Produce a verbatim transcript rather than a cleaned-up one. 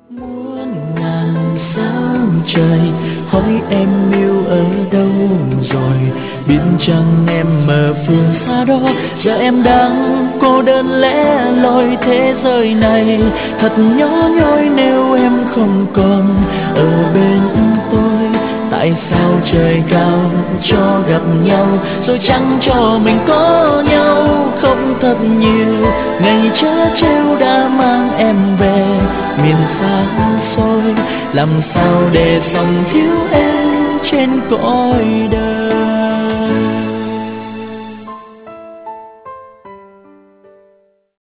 Muôn ngàn sao trời hỏi em yêu ở đâu rồi, biết chăng em ở phương xa đó, giờ em đang cô đơn lẻ loi thế giới này thật nhỏ nhoi nếu em không còn ở bên tôi. Tại sao trời cao cho gặp nhau rồi chẳng cho mình có nhau, không thật nhiều ngày chớ trêu đã mang em về miền xa xôi, làm sao để sống thiếu em trên cõi đời.